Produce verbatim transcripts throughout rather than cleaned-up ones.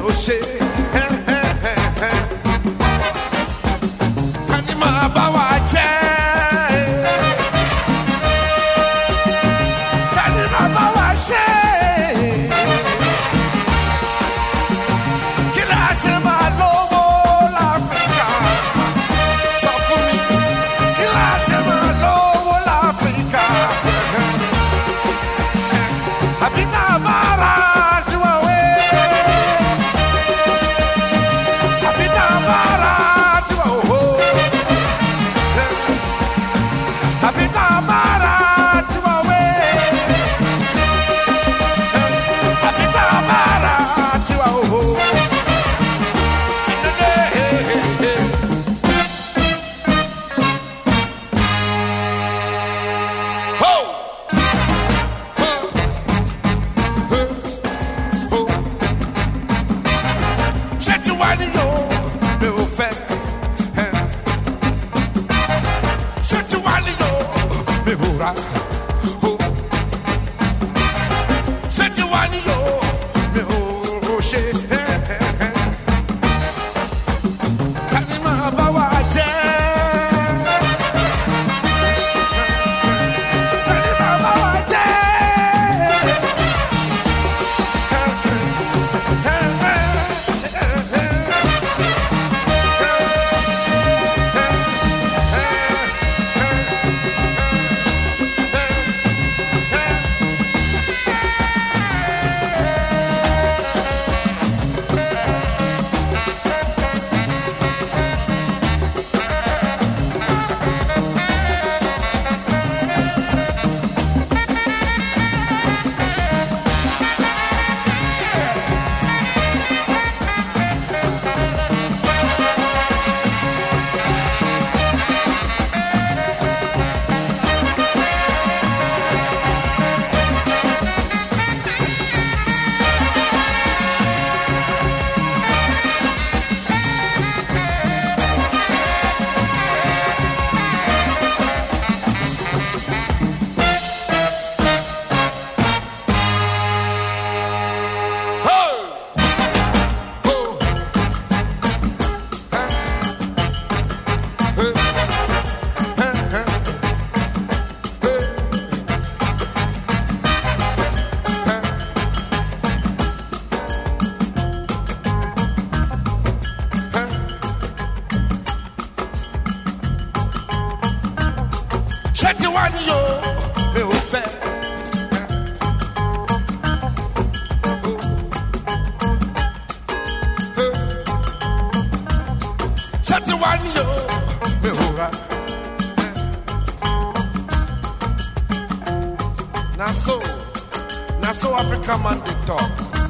African man they talk.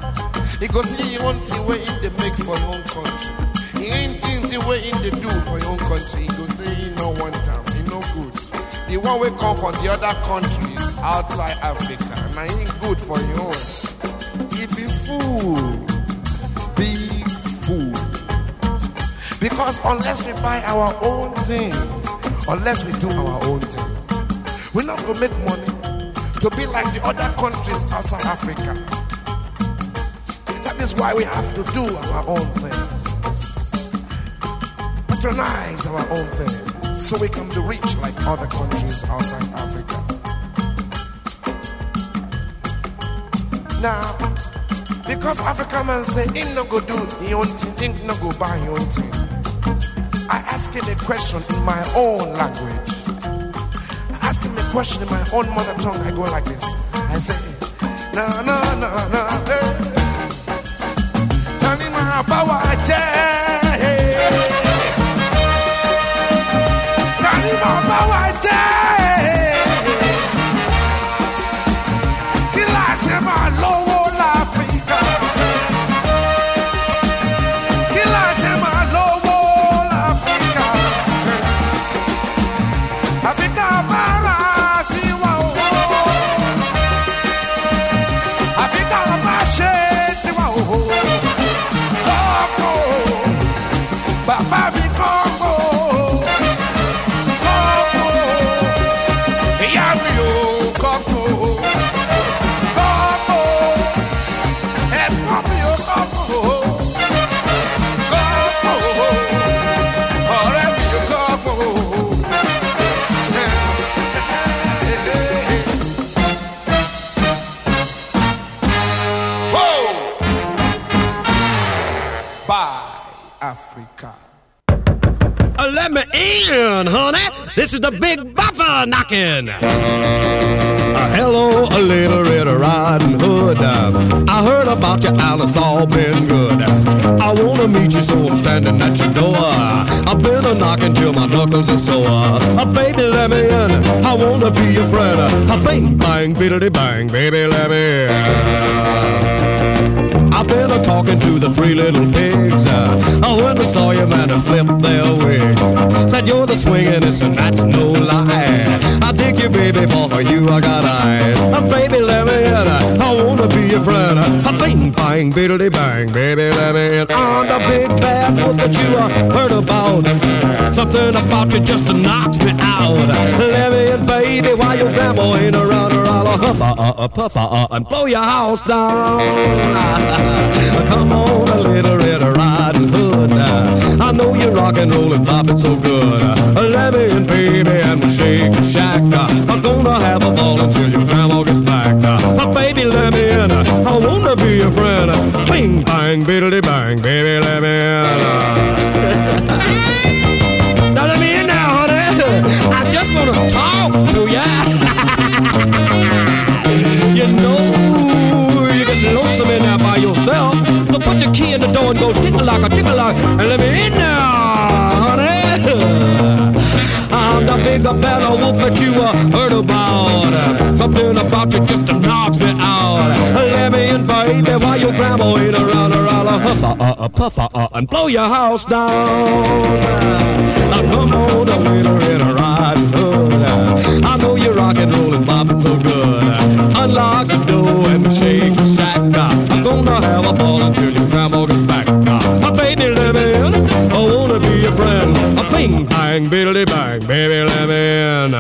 He goes see your own thing where in they make for your own country. He ain't things where in they do for your own country. He goes say he no one time, he no good. The one we come from the other countries outside Africa, and I ain't good for your own. He be fool, big fool. Because unless we buy our own thing, unless we do our own thing, we're not gonna make money to be like the other countries outside Africa. That is why we have to do our own things. Patronize our own things so we can be rich like other countries outside Africa. Now, because African man say, "Ain't no go do your own thing, ain't no go buy your own thing," I ask him a question in my own language. Ask him a question in my own mother tongue. I go like this. I say, na na na na, eh. Tani ma bawa je, tani ma bawa je. Kila se ma lowo l'Africa, kila se ma lowo l'Africa, Africa bara. Africa, my shit, oh, oh, oh. Bye, Africa. Uh, let me in, honey. This is the Big Bopper knocking. Uh, hello, a little Red Riding Hood. Uh, I heard about you, Alice, all been good. I wanna meet you, so I'm standing at your door. I've been a knocking till my knuckles are sore. Uh, baby, let me in. I wanna be your friend. Uh, bang, bang, biddly bang, baby, let me in. I've been a talking to the three little pigs. Uh, oh, when I saw you, man, I flipped their wigs. Said you're the swingin'est, and that's no lie. I dig you, baby, for you I got eyes. Uh, baby, let me in. Uh, I wanna be your friend. Uh, bang, bang, biddly bang, baby, let me in. I'm the big bad wolf that you uh, heard about. Something about you just knocks me out. Let me in, baby, while your grandma ain't around her. I'll huff uh, uh, puff uh, and blow your house down. Come on, a little Red Riding Hood. I know you rock and roll and bop it so good. Let me in, baby, and we'll shake and shack. I'm gonna have a ball until your grandma gets back. Baby, let me in. I wanna be your friend. Bing, bang, biddly bang, baby, let me in. Now let me in now, honey. I just wanna talk to ya. You know you get lonesome in there by yourself, so put your key in the door and go tick-a-lock, a tick-a-lock, and let me in now, honey. I'm the big bad wolf that you uh, heard about. Something about you just knocks me out. Let me in, baby, while your grandma ain't around her. I'll huff uh, uh, puff uh, and blow your house down. Now come on, a little Red Riding Hood. I know you rock and roll and bop it so good. Unlock the door and shake the shack. I'm gonna have a ball until your grandma gets back. My baby, let me in. I wanna be your friend. A bing, bang, biddly bang, baby, let me in.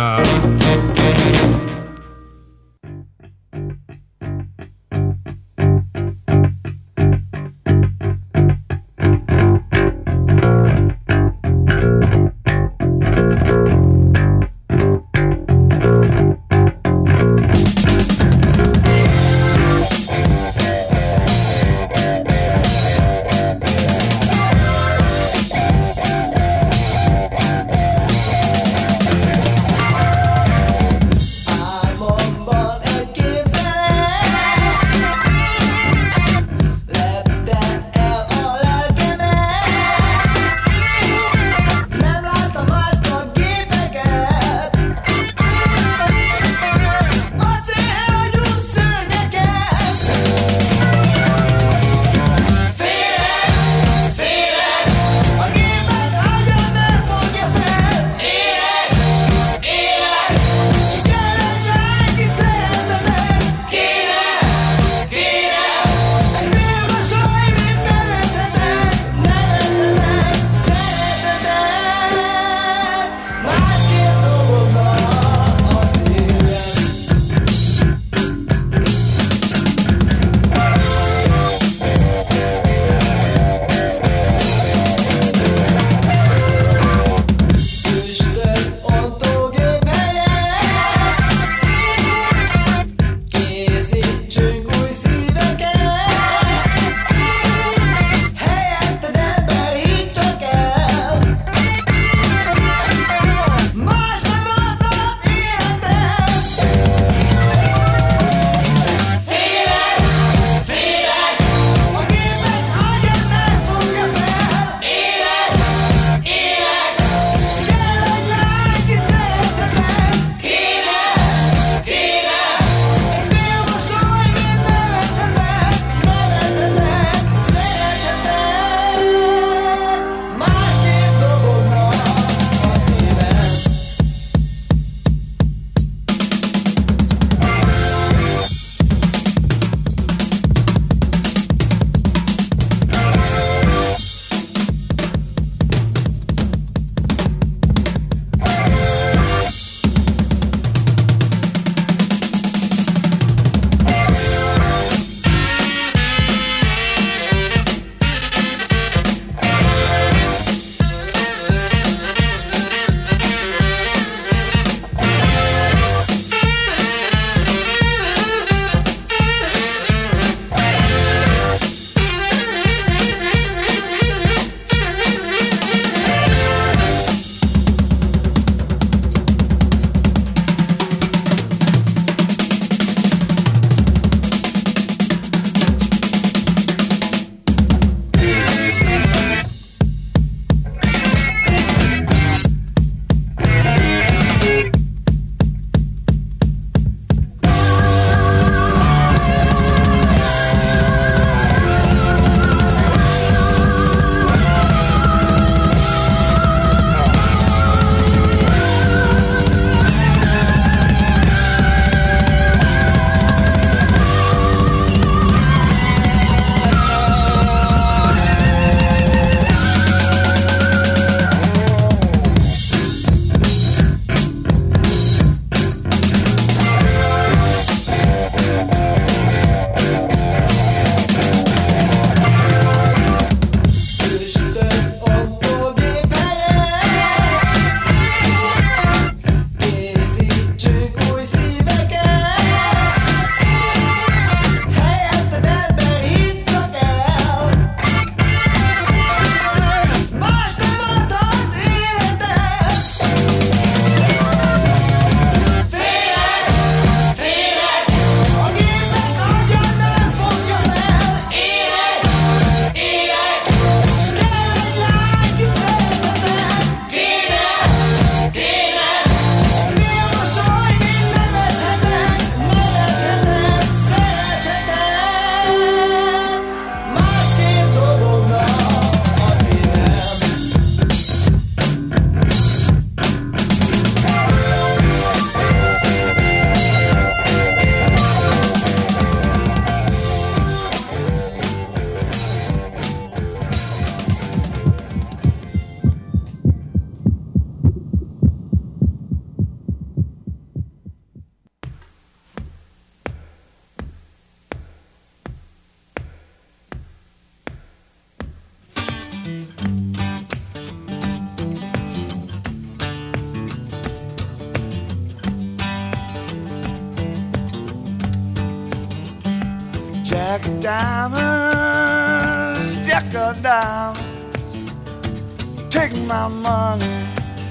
Jack of diamonds, Jack of diamonds, take my money.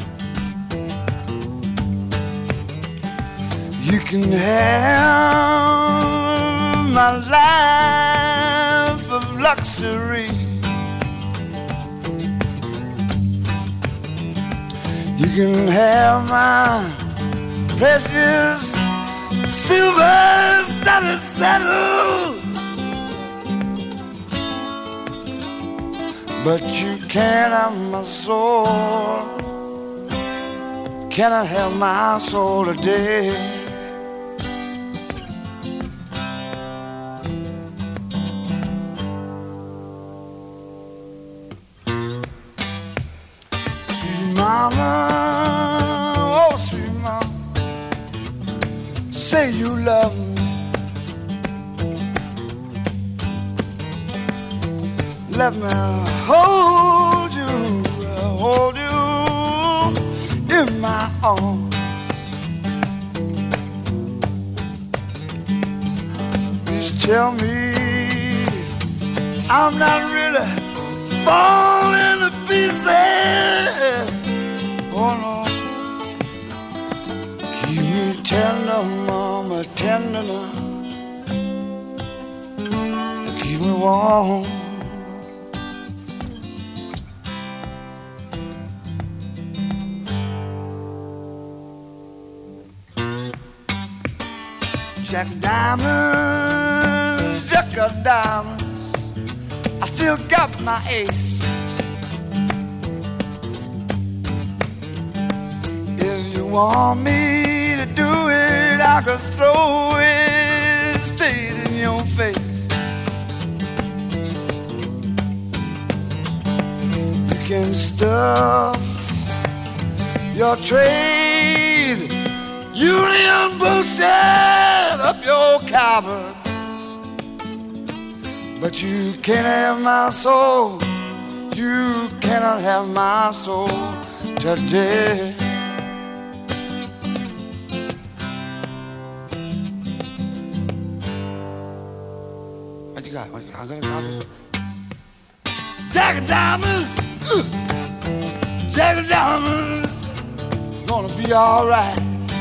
You can have my life of luxury. You can have my precious silver studded saddle, but you can't have my soul. Cannot have my soul today. Mama, oh sweet mama, say you love me. Let me hold you, hold you in my arms. Please tell me I'm not really falling to pieces. Oh no, keep me tender, mama, tender now. Keep me warm. Jack of diamonds, Jack of diamonds, I still got my ace. Want me to do it, I could throw it straight in your face. You can stuff your trade union bullshit up your cupboard, but you can't have my soul. You cannot have my soul today. I'm gonna diamonds. Jack of diamonds, uh, Jack of diamonds, gonna be alright.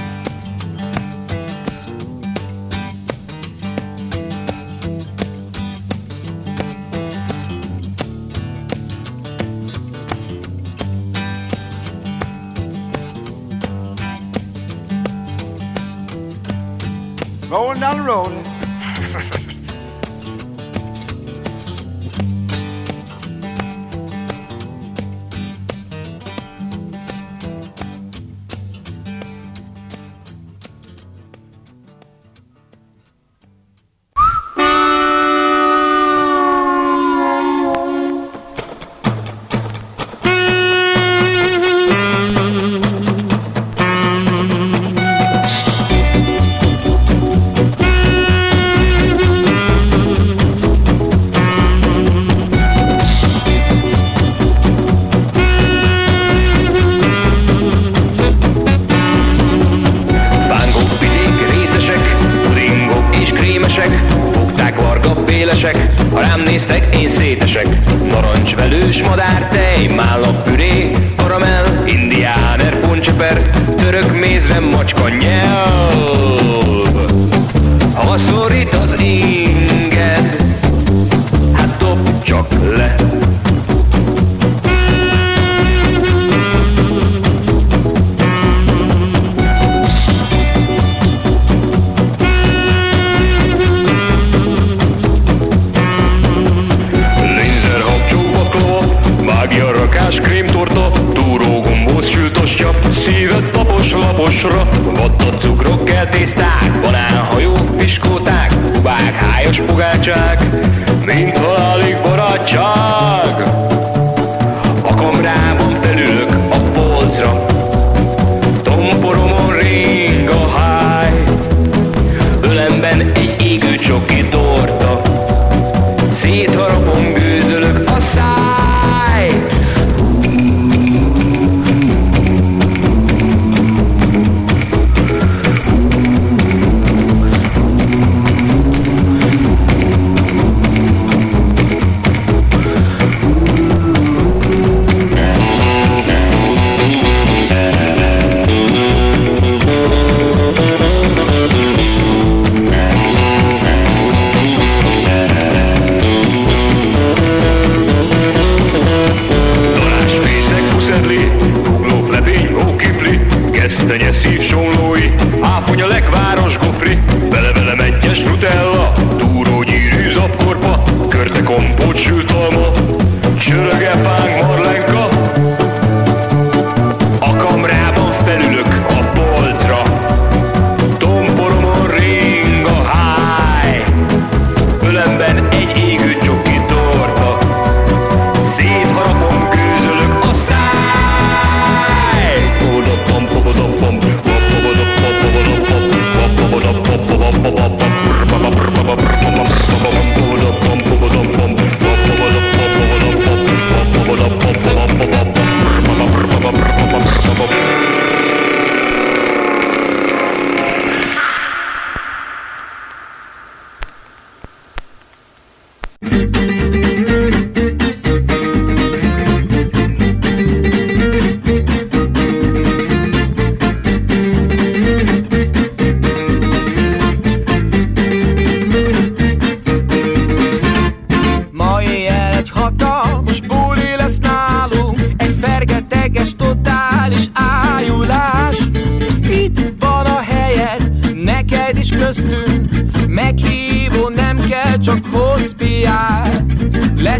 Rolling down the road.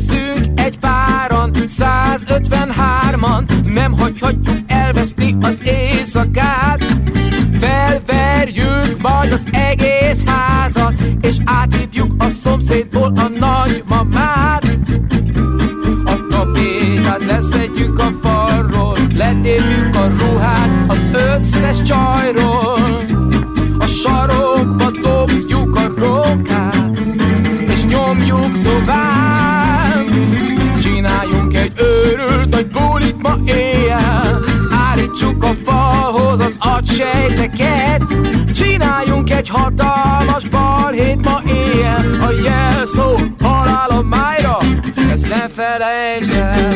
leszünk egy páran, százötvenhárman, nem hagyhatjuk elveszni az éjszakát. Felverjük majd az egész házat, és áthívjuk a szomszédból a nagymamát. A tapétát leszedjük a falról, letépjük a ruhát az összes csajról. A sarokba dobjuk a rókát, és nyomjuk tovább. Csináljunk egy őrült nagy bulit ma éjjel, állítsuk a falhoz az agysejteket. Csináljunk egy hatalmas balhét ma éjjel, a jelszó halál a májra, ezt ne felejtsd el.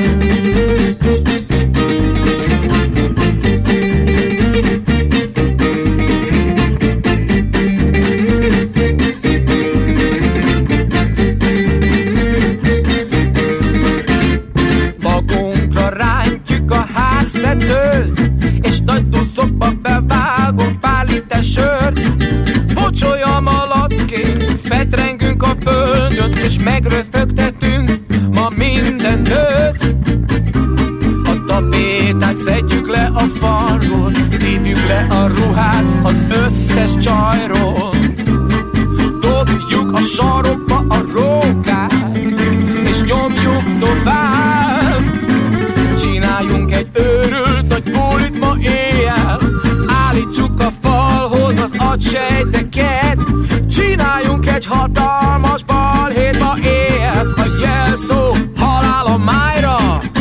Magunkra rántjuk a háztetőt, és nagy duszokba bevágunk pár liter sört. Bocsolja malackét, fetrengünk a földön, és megröfögtetünk ma minden nőt. A tapétát szedjük le a falról, tépjük le a ruhát az összes csajról. Dobjuk a sarokba a rókát, és nyomjuk tovább. Csináljunk egy őrült nagy bulit ma éjjel, állítsuk a falhoz az agysejteket. Csináljunk egy hatalmas balhét ma éjjel, a jelszó halál a májra.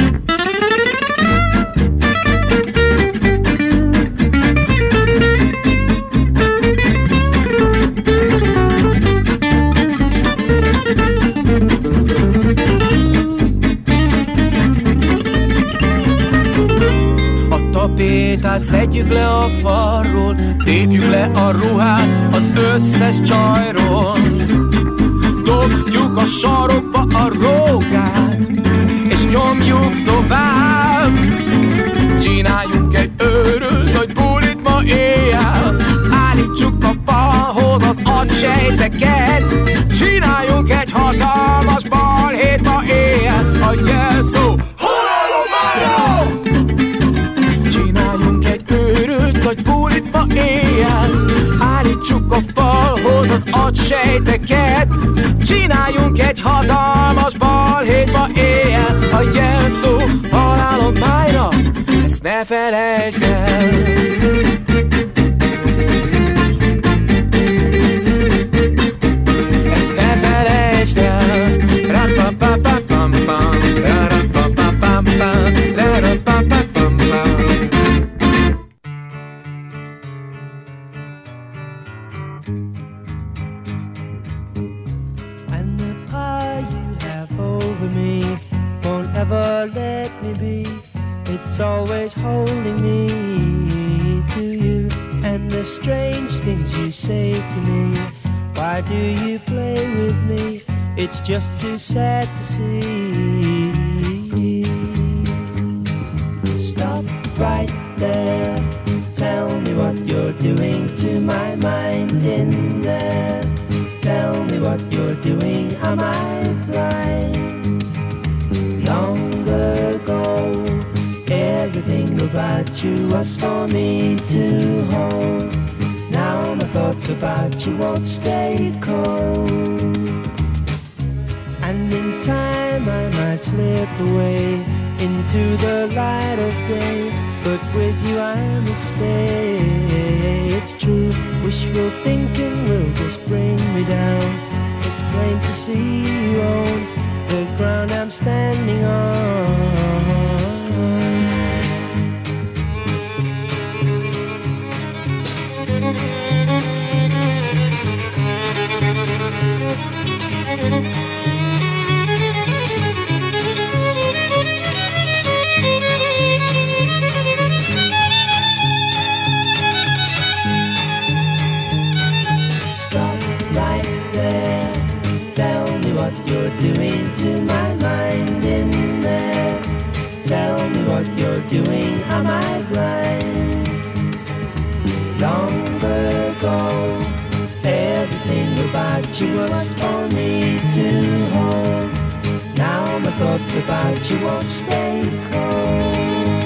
Tapétát szedjük le a falról, tépjük le a ruhát az összes csajról. Dobjuk a sarokba a rókát, és nyomjuk tovább. Csináljunk egy őrült nagy bulit ma éjjel, állítsuk a falhoz az agysejteket. Csináljunk egy hatalmas balhét ma éjjel, a jelszó halál a májra. Csináljunk egy őrült nagy bulit ma éjjel, állítsuk a falhoz az agysejteket. Csináljunk egy hatalmas balhét ma éjjel, a jelszó halál a májra, ezt ne felejtsd el. Ezt ne felejtsd el. Ra-pa-pa-pa-pam-pam, ra-ra-pa-pa-pam-pam, ra-ra-pa-pa-pam-pam. And the power you have over me won't ever let me be. It's always holding me to you. And the strange things you say to me, why do you play with me? It's just too sad to see. Stop right there. Tell me what you're doing to my mind in there. Tell me what you're doing, am I blind? Long ago, everything about you was for me to hold. Now my thoughts about you won't stay cold. And in time I might slip away into the light of day, but with you I must stay. It's true, wishful thinking will just bring me down. It's plain to see you own the ground I'm standing on. Stop right there. Tell me what you're doing to my mind in there. what's about you won't stay cold.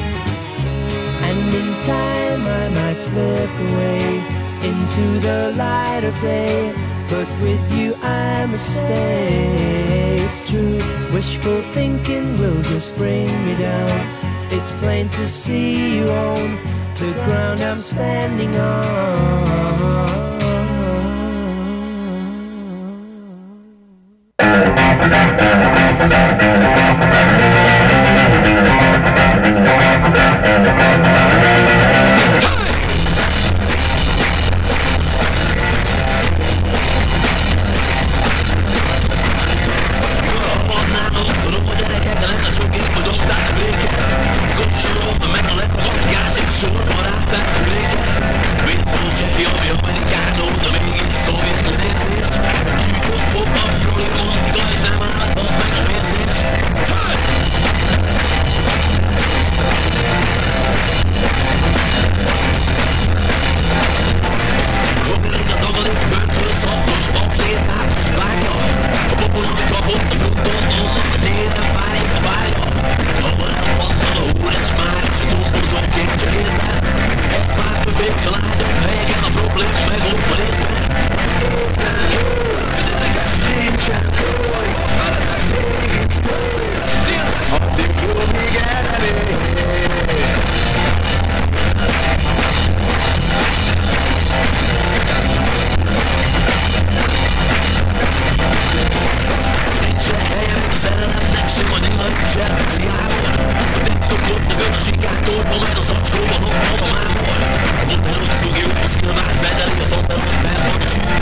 And in time I might slip away into the light of day, but with you I must stay. It's true, wishful thinking will just bring me down. It's plain to see you own the ground I'm standing on.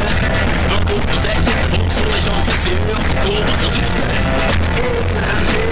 Cool,